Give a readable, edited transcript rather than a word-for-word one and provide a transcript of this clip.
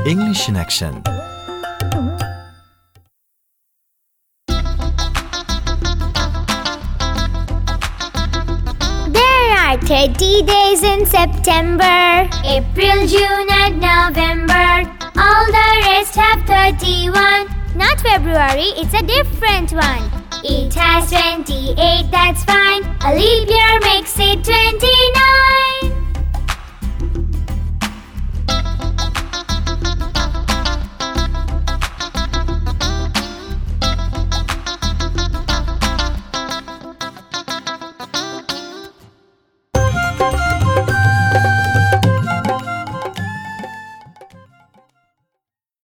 English in action. There are 30 days in September, April, June and November. All the rest have 31. Not February, it's a different one. It has 28, that's fine. A leap year makes it 29.